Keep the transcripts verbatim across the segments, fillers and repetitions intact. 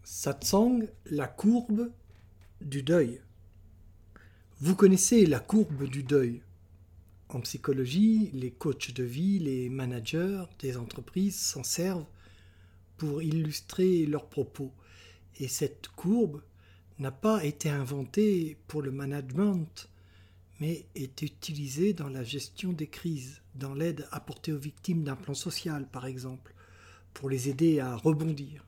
Satsang, la courbe du deuil. Vous connaissez la courbe du deuil. En psychologie, les coachs de vie, les managers des entreprises s'en servent pour illustrer leurs propos. Et cette courbe n'a pas été inventée pour le management, mais est utilisée dans la gestion des crises, dans l'aide apportée aux victimes d'un plan social, par exemple, pour les aider à rebondir.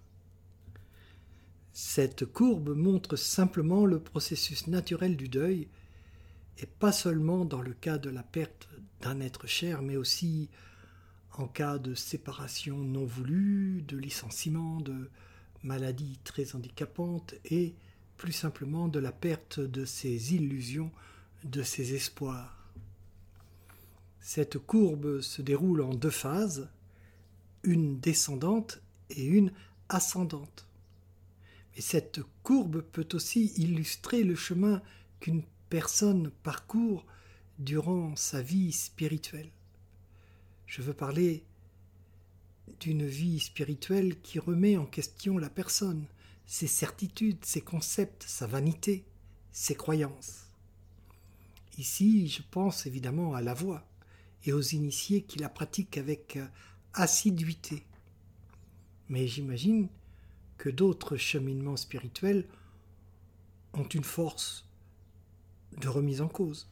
Cette courbe montre simplement le processus naturel du deuil, et pas seulement dans le cas de la perte d'un être cher, mais aussi en cas de séparation non voulue, de licenciement, de maladie très handicapante et plus simplement de la perte de ses illusions, de ses espoirs. Cette courbe se déroule en deux phases, une descendante et une ascendante. Et cette courbe peut aussi illustrer le chemin qu'une personne parcourt durant sa vie spirituelle. Je veux parler d'une vie spirituelle qui remet en question la personne, ses certitudes, ses concepts, sa vanité, ses croyances. Ici, je pense évidemment à la voix et aux initiés qui la pratiquent avec assiduité. Mais j'imagine que d'autres cheminements spirituels ont une force de remise en cause.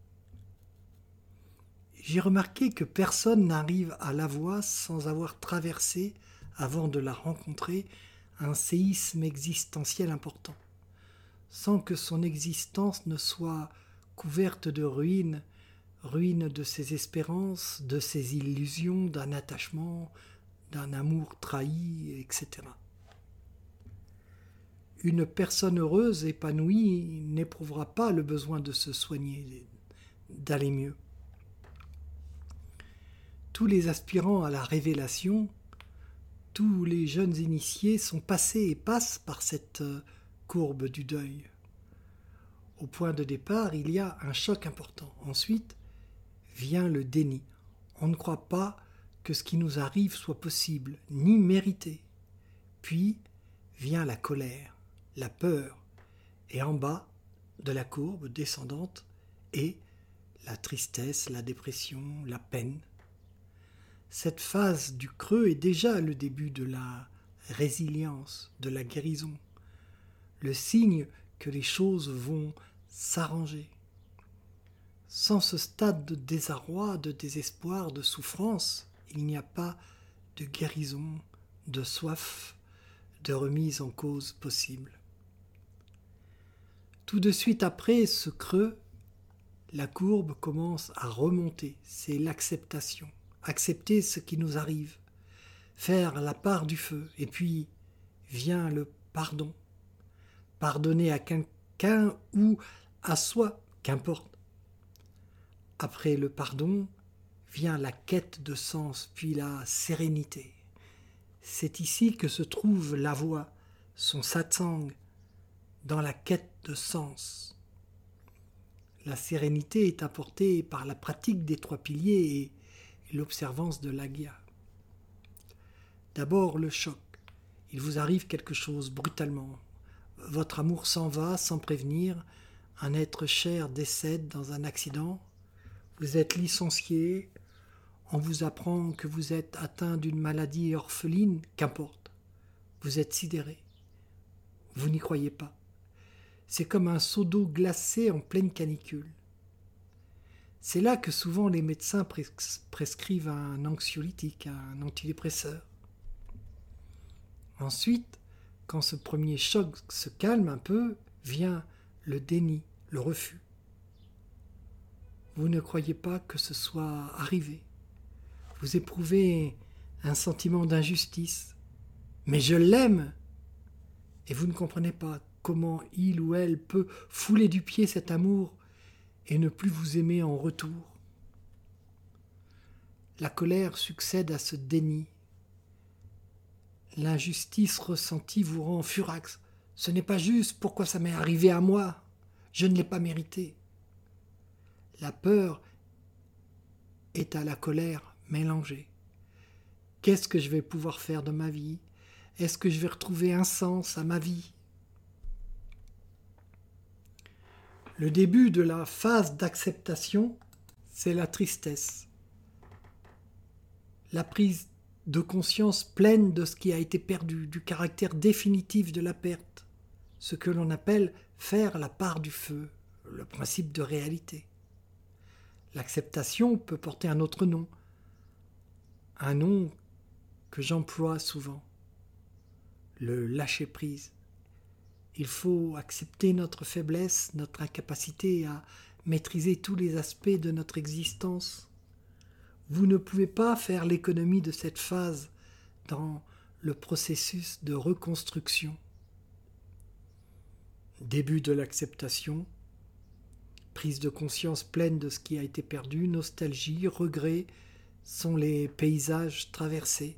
J'ai remarqué que personne n'arrive à la voix sans avoir traversé, avant de la rencontrer, un séisme existentiel important, sans que son existence ne soit couverte de ruines, ruines de ses espérances, de ses illusions, d'un attachement, d'un amour trahi, et cetera. Une personne heureuse, épanouie, n'éprouvera pas le besoin de se soigner, d'aller mieux. Tous les aspirants à la révélation, tous les jeunes initiés sont passés et passent par cette courbe du deuil. Au point de départ, il y a un choc important. Ensuite, vient le déni. On ne croit pas que ce qui nous arrive soit possible, ni mérité. Puis vient la colère, la peur, et en bas de la courbe descendante est la tristesse, la dépression, la peine. Cette phase du creux est déjà le début de la résilience, de la guérison, le signe que les choses vont s'arranger. Sans ce stade de désarroi, de désespoir, de souffrance, il n'y a pas de guérison, de soif, de remise en cause possible. Tout de suite après ce creux, la courbe commence à remonter. C'est l'acceptation. Accepter ce qui nous arrive. Faire la part du feu. Et puis vient le pardon. Pardonner à quelqu'un ou à soi, qu'importe. Après le pardon, vient la quête de sens, puis la sérénité. C'est ici que se trouve la voie, son satsang, dans la quête de sens. La sérénité est apportée par la pratique des trois piliers et l'observance de l'agya. D'abord le choc. Il vous arrive quelque chose brutalement. Votre amour s'en va sans prévenir. Un être cher décède dans un accident. Vous êtes licencié. On vous apprend que vous êtes atteint d'une maladie orpheline. Qu'importe. Vous êtes sidéré. Vous n'y croyez pas. C'est comme un seau d'eau glacée en pleine canicule. C'est là que souvent les médecins pres- prescrivent un anxiolytique, un antidépresseur. Ensuite, quand ce premier choc se calme un peu, vient le déni, le refus. Vous ne croyez pas que ce soit arrivé. Vous éprouvez un sentiment d'injustice. Mais je l'aime! Et vous ne comprenez pas comment il ou elle peut fouler du pied cet amour et ne plus vous aimer en retour. La colère succède à ce déni. L'injustice ressentie vous rend furax. Ce n'est pas juste, pourquoi ça m'est arrivé à moi? Je ne l'ai pas mérité. La peur est à la colère mélangée. Qu'est-ce que je vais pouvoir faire de ma vie? Est-ce que je vais retrouver un sens à ma vie? Le début de la phase d'acceptation, c'est la tristesse. La prise de conscience pleine de ce qui a été perdu, du caractère définitif de la perte, ce que l'on appelle faire la part du feu, le principe de réalité. L'acceptation peut porter un autre nom, un nom que j'emploie souvent, le lâcher-prise. Il faut accepter notre faiblesse, notre incapacité à maîtriser tous les aspects de notre existence. Vous ne pouvez pas faire l'économie de cette phase dans le processus de reconstruction. Début de l'acceptation, prise de conscience pleine de ce qui a été perdu, nostalgie, regret sont les paysages traversés.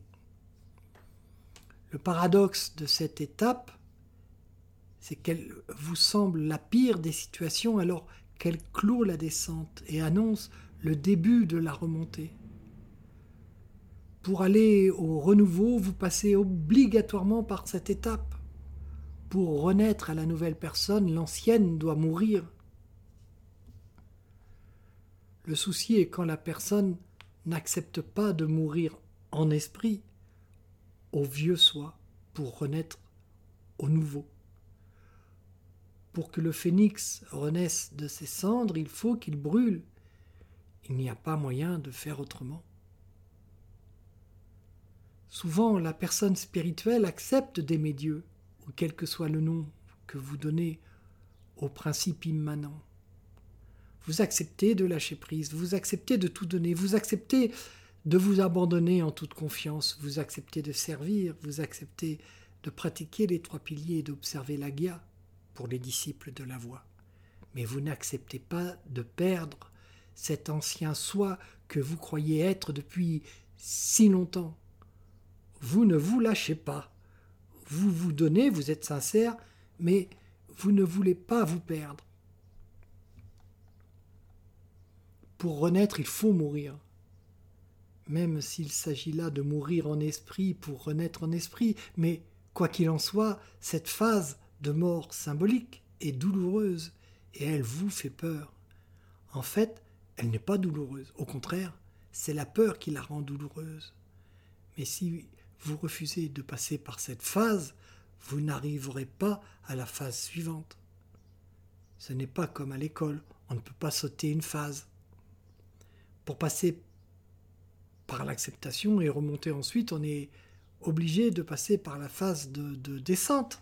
Le paradoxe de cette étape, c'est qu'elle vous semble la pire des situations alors qu'elle clôt la descente et annonce le début de la remontée. Pour aller au renouveau, vous passez obligatoirement par cette étape. Pour renaître à la nouvelle personne, l'ancienne doit mourir. Le souci est quand la personne n'accepte pas de mourir en esprit au vieux soi pour renaître au nouveau. Pour que le phénix renaisse de ses cendres, il faut qu'il brûle. Il n'y a pas moyen de faire autrement. Souvent, la personne spirituelle accepte d'aimer Dieu, ou quel que soit le nom que vous donnez au principe immanent. Vous acceptez de lâcher prise, vous acceptez de tout donner, vous acceptez de vous abandonner en toute confiance, vous acceptez de servir, vous acceptez de pratiquer les trois piliers et d'observer la Gya pour les disciples de la voie. Mais vous n'acceptez pas de perdre cet ancien soi que vous croyez être depuis si longtemps. Vous ne vous lâchez pas. Vous vous donnez, vous êtes sincère, mais vous ne voulez pas vous perdre. Pour renaître, il faut mourir. Même s'il s'agit là de mourir en esprit pour renaître en esprit, mais quoi qu'il en soit, cette phase de mort symbolique est douloureuse et elle vous fait peur. En fait, elle n'est pas douloureuse. Au contraire, c'est la peur qui la rend douloureuse. Mais si vous refusez de passer par cette phase, vous n'arriverez pas à la phase suivante. Ce n'est pas comme à l'école, on ne peut pas sauter une phase. Pour passer par l'acceptation et remonter ensuite, on est obligé de passer par la phase de, de descente.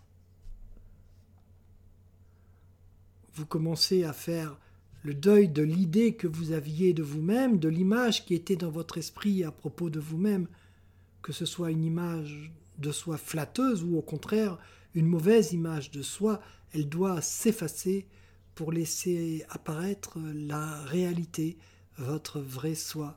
Vous commencez à faire le deuil de l'idée que vous aviez de vous-même, de l'image qui était dans votre esprit à propos de vous-même, que ce soit une image de soi flatteuse ou au contraire une mauvaise image de soi, elle doit s'effacer pour laisser apparaître la réalité, votre vrai soi.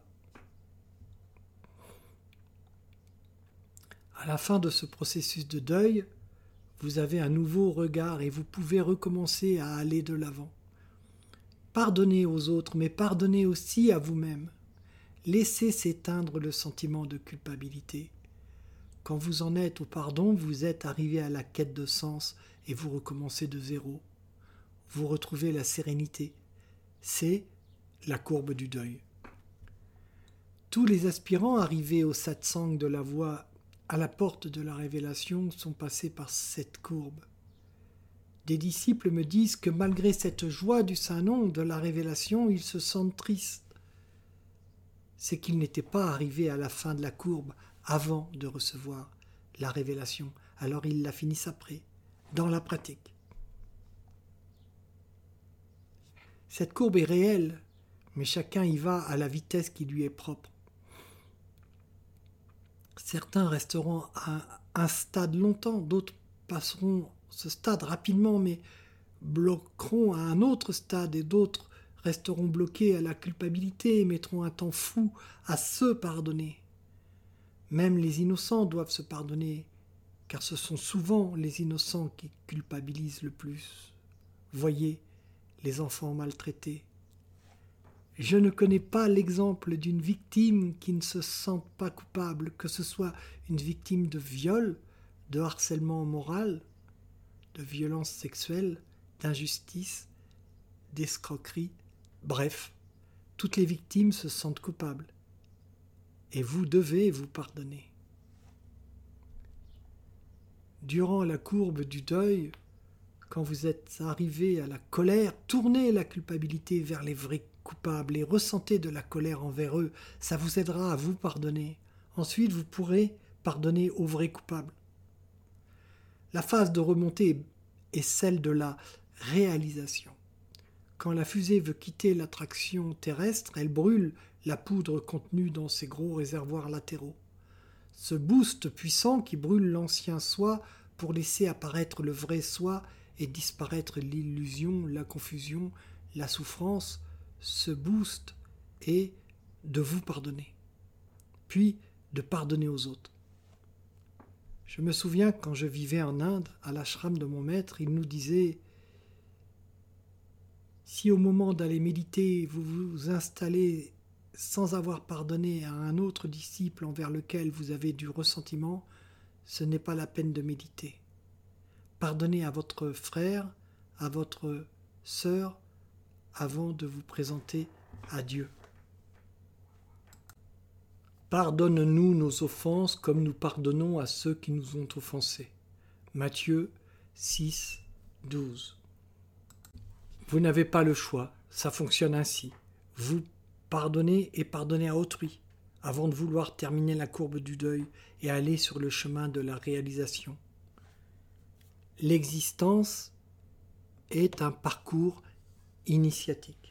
À la fin de ce processus de deuil, vous avez un nouveau regard et vous pouvez recommencer à aller de l'avant. Pardonnez aux autres, mais pardonnez aussi à vous-même. Laissez s'éteindre le sentiment de culpabilité. Quand vous en êtes au pardon, vous êtes arrivé à la quête de sens et vous recommencez de zéro. Vous retrouvez la sérénité. C'est la courbe du deuil. Tous les aspirants arrivés au satsang de la voie à la porte de la révélation sont passés par cette courbe. Des disciples me disent que malgré cette joie du Saint-Nom de la révélation, ils se sentent tristes. C'est qu'ils n'étaient pas arrivés à la fin de la courbe avant de recevoir la révélation. Alors ils la finissent après, dans la pratique. Cette courbe est réelle, mais chacun y va à la vitesse qui lui est propre. Certains resteront à un stade longtemps, d'autres passeront ce stade rapidement, mais bloqueront à un autre stade, et d'autres resteront bloqués à la culpabilité et mettront un temps fou à se pardonner. Même les innocents doivent se pardonner, car ce sont souvent les innocents qui culpabilisent le plus. Voyez les enfants maltraités. Je ne connais pas l'exemple d'une victime qui ne se sente pas coupable, que ce soit une victime de viol, de harcèlement moral, de violence sexuelle, d'injustice, d'escroquerie, bref, toutes les victimes se sentent coupables. Et vous devez vous pardonner. Durant la courbe du deuil, quand vous êtes arrivé à la colère, tournez la culpabilité vers les vrais coupables et ressentez de la colère envers eux. Ça vous aidera à vous pardonner. Ensuite, vous pourrez pardonner aux vrais coupables. La phase de remontée est celle de la réalisation. Quand la fusée veut quitter l'attraction terrestre, elle brûle la poudre contenue dans ses gros réservoirs latéraux. Ce boost puissant qui brûle l'ancien soi pour laisser apparaître le vrai soi et disparaître l'illusion, la confusion, la souffrance, ce boost est de vous pardonner, puis de pardonner aux autres. Je me souviens quand je vivais en Inde, à l'ashram de mon maître, il nous disait « Si au moment d'aller méditer, vous vous installez sans avoir pardonné à un autre disciple envers lequel vous avez du ressentiment, ce n'est pas la peine de méditer. Pardonnez à votre frère, à votre sœur, avant de vous présenter à Dieu. Pardonne-nous nos offenses comme nous pardonnons à ceux qui nous ont offensés. » Matthieu six, douze. Vous n'avez pas le choix, ça fonctionne ainsi. Vous pardonnez et pardonnez à autrui, avant de vouloir terminer la courbe du deuil et aller sur le chemin de la réalisation. L'existence est un parcours initiatique.